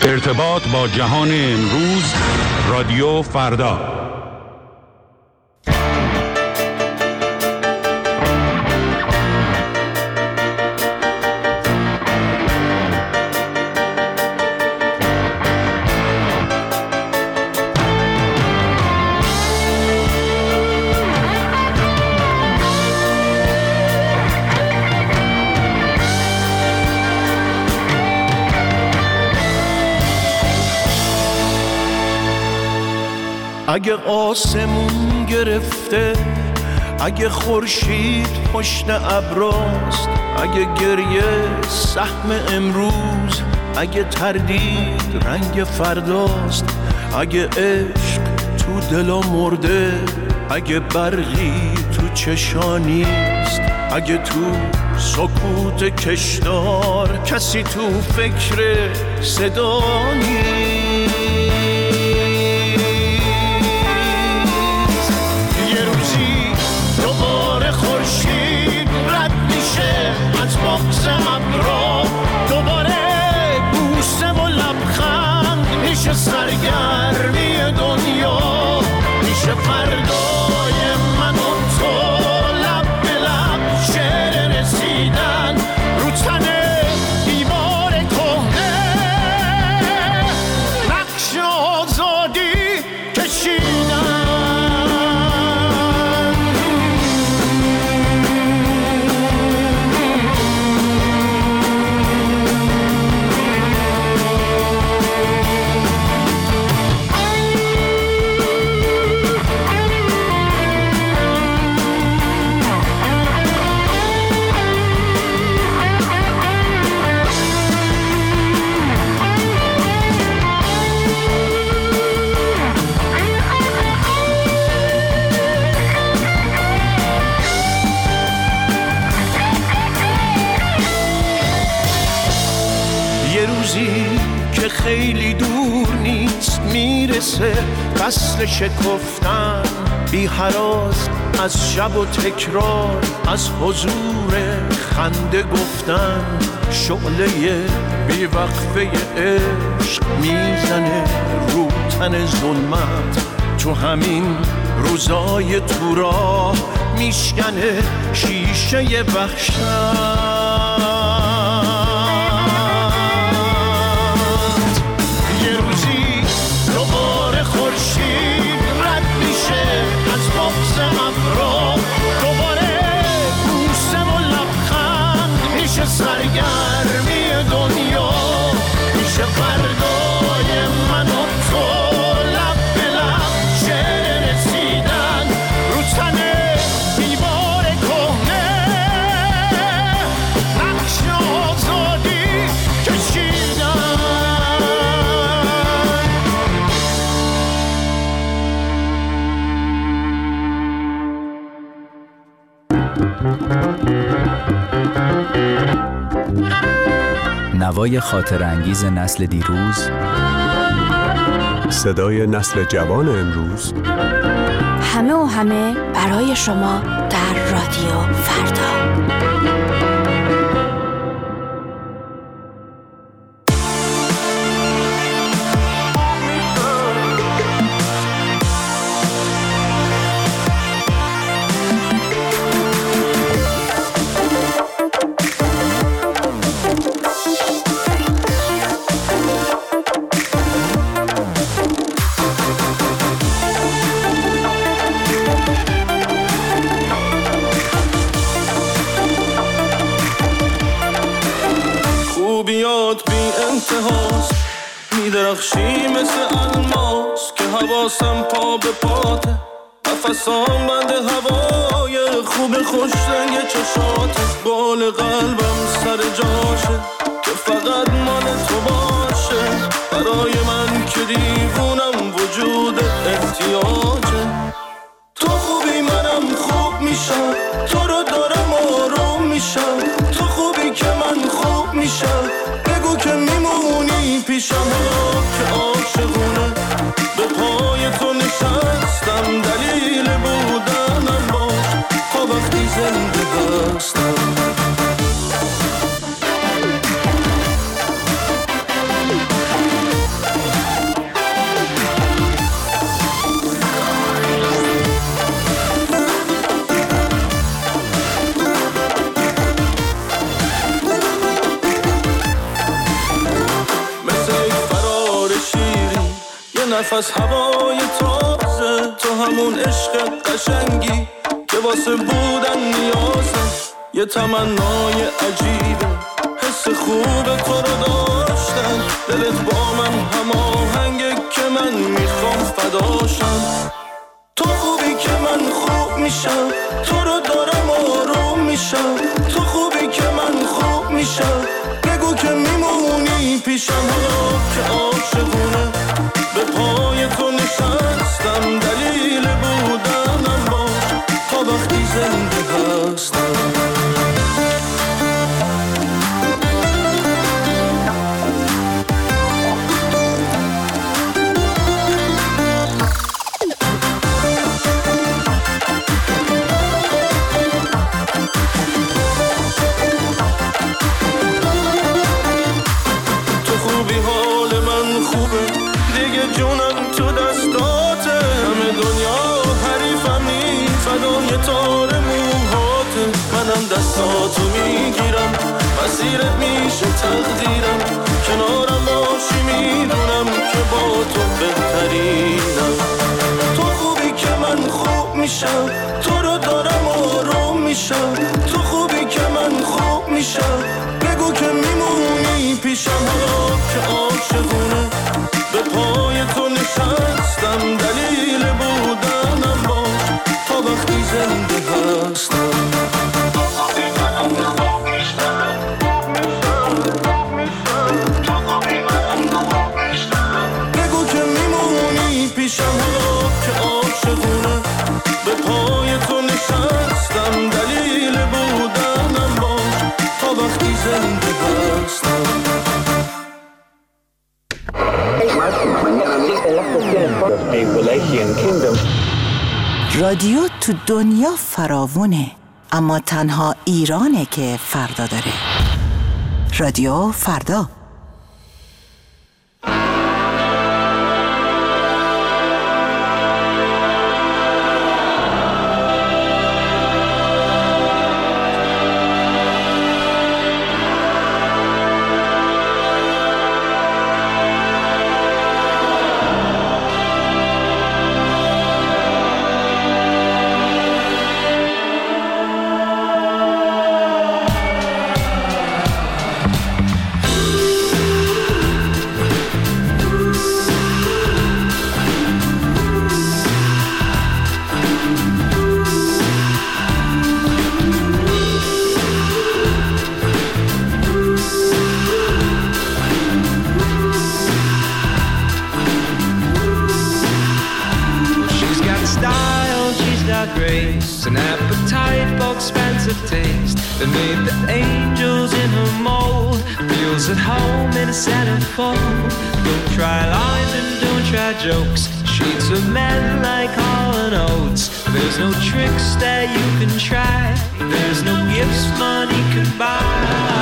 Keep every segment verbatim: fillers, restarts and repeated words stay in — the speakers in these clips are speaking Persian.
ارتباط با جهان امروز، رادیو فردا. اگه آسمون گرفته، اگه خورشید پشت ابراست، اگه گریه سهم امروز، اگه تردید رنگ فرداست، اگه عشق تو دلا مرده، اگه برقی تو چشانیست، اگه تو سکوت کشدار کسی تو فکر صدا نیست. از بغض ابرا دوباره بوسه و لبخند میشه، سرگرمی دنیا میشه، فردای من و تو لب به لب شعر رسیدن رو تن دیوار کهنه، نقش آزادی کشیدن. که خیلی دور نیست میرسه فصل شکفتن، بی هراس از شب و تکرار، از حضور خنده گفتن، شعله بی وقفه عشق میزنه رو تن ظلمت، تو همین روزای تو راه میشکنه شیشه وحشت. سرگرمی دنیا میشه، فردای من و تو لب به لب شعر رسیدن رو تن دیوار کهنه، نقش آزادی کشیدن. نوای خاطر انگیز نسل دیروز، صدای نسل جوان امروز، همه و همه برای شما در رادیو فردا. میدرخشی مثل الماس که حواسم پا به پاته، نفسام بند هوای خوب خوش رنگ چشاته، بال قلبم سر جاشه که فقط مال تو باشه، برای من که دیوونم وجود احتیاجه. تو خوبی منم خوب میشم، تو رو دارم آروم میشم، تو خوبی که من خوب میشم، بگو که میمونی پیشم، که عاشقونه به پای تو نشستم، دلیل بودنم باش تا وقتی زنده بستم. نفس هوای تازه، تو همون عشق قشنگی که واسه بودن نیازه، یه تمنای عجیبه حس خوب تو رو داشتن، دلت با من هماهنگه که من میخوام فداشم. تو خوبی که من خوب میشم، تو رو دارم آروم میشم، تو خوبی که من خوب میشم، بگو که میمونی پیشم. حالا که عاشقونه به پای تو نشستم، دلیل بودنم باش تا وقتی زنده هستم. جونم تو دستاته، همه دنیا حریفم نی، فدای تار موهاته. منم دستاتو میگیرم، مسیرت میشه تقدیرم، کنارم باشی میدونم که با تو بهترینم. تو خوبی که من خوب میشم، تو رو دارم آروم میشم، تو خوبی که من خوب میشم، بگو که میمونی پیشم. حالا که عاشقونه به پای تو نشستم، دلیل بودنم باش تا وقتی زنده هستم. بگو که میمونی پیشم. حالا که عاشقونه به پای تو نشستم، دلیل بودنم باش تا وقتی زنده هستم. رادیو تو دنیا فراوونه، اما تنها ایرانه که فردا داره. رادیو فردا. An appetite for expensive taste that made the angels in her mold. Feels at home in a centerfold. Don't try lines and don't try jokes. Sheets of men like Hall and Oates. There's no tricks that you can try. There's no gifts money can buy.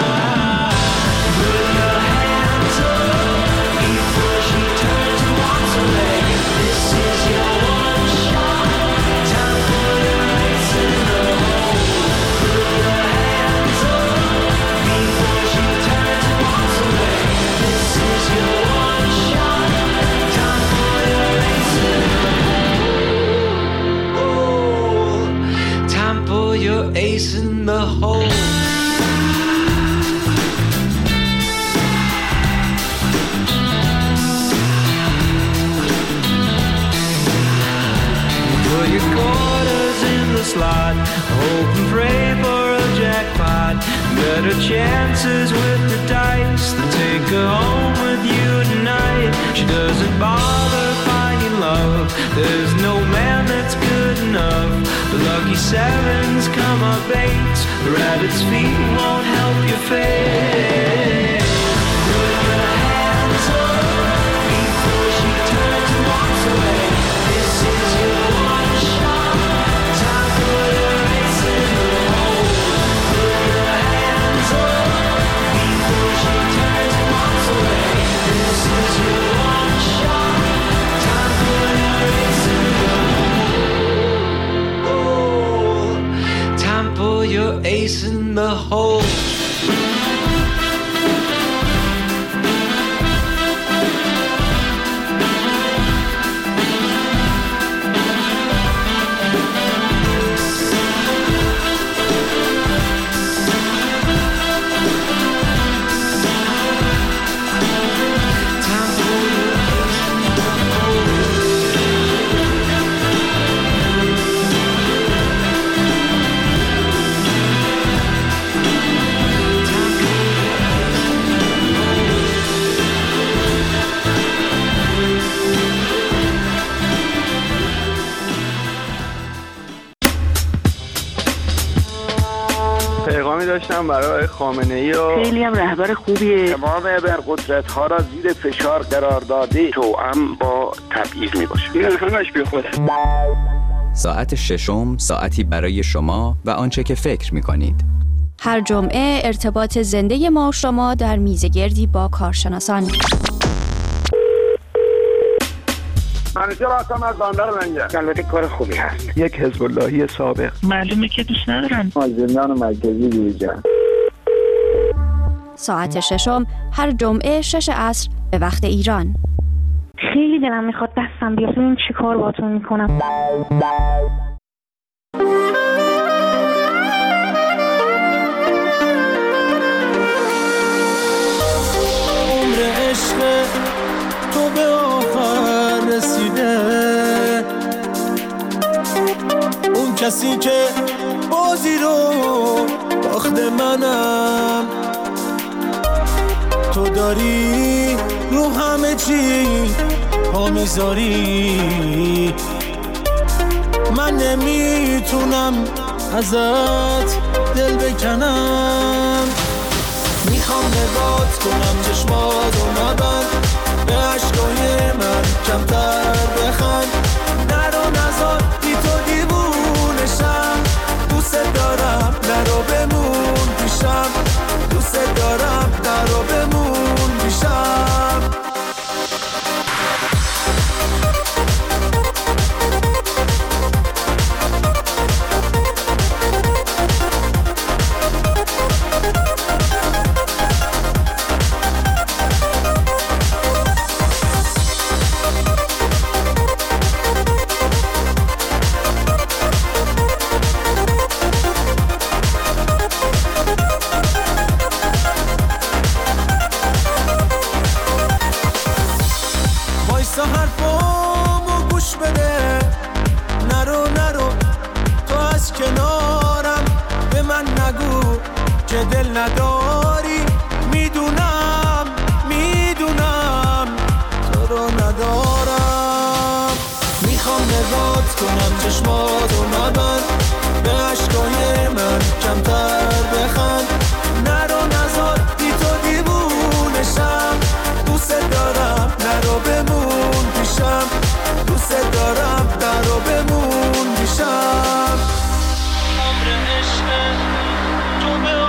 Put your hands up before she turns and walks away. This is your one shot. Time for your race in the hole. Put your hands up before she turns and walks away. This is your one shot. Time for your race in the hole. Oh, time for your ace in the hole. Put your quarters in the slot, hope and pray for a jackpot. Better chances with the dice than take her home with you tonight. She doesn't bother finding love. There's no man that's good enough. The lucky sevens come up eights. The rabbit's feet won't help your fate. Put your hands up before she turns and walks away. This is your one shot. Time for your race in the hole. Put your hands up before she turns and walks away. This is your one shot. Time for your race in the hole. Oh, time for your ace in the hole. هم برای خامنه‌ای و خیلی هم رهبر خوبیه. تمام ابرقدرت‌ها را زیر فشار قرار داده، توأم با تبعیض میباشه. این همش بیخوده. ساعت ششم ساعتی برای شما و آنچه که فکر می‌کنید. هر جمعه ارتباط زنده ما و شما در میزگردی با کارشناسان. منیجر هستم از بندر منجر. البته کار خوبی هست. یک حزب اللهی سابق. معلومه که دوست ندارن. از زندان مرکزی بیرون. ساعت ششم هر جمعه شش عصر به وقت ایران. خیلی دلم میخواد دستم بیاد ببینم چی کار باهاتون میکنم. عمر عشق تو به آخر رسیده، اون کسی که بازی رو باخت منم، تو داری رو همه چی پا میذاری، من نمیتونم ازت دل بکنم، میخوام نگات کنم چشماتو نبند، به عشقای من کمتر بخند، نرو نزار بی تو دیوونشم، دوست دارم نرو بمون پیشم، دوست دارم نرو بمون پیشم. حرفامو گوش بده، نرو نرو تو از کنارم، به من نگو که دل نداری، میدونم میدونم تو رو ندارم، میخوام نگات کنم چشماتو نبند، به عشقای من کمتر بخند، نرو نزار بی تو دیوونشم، دوست دارم نرو بمون پیشم، دوست دارم نرو بمون پیشم. عمر عشق تو به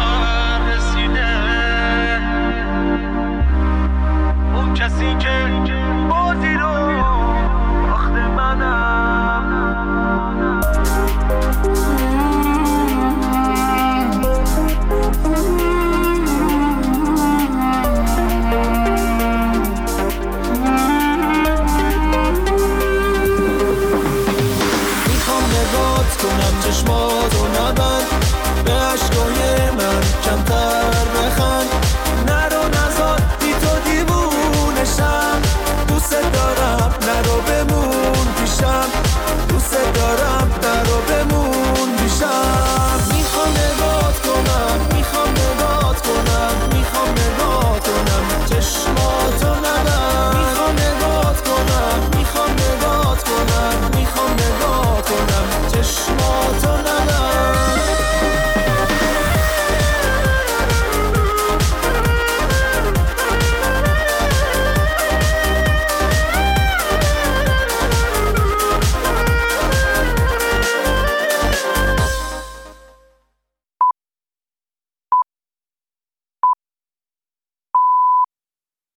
آخر رسیده، اون کسی که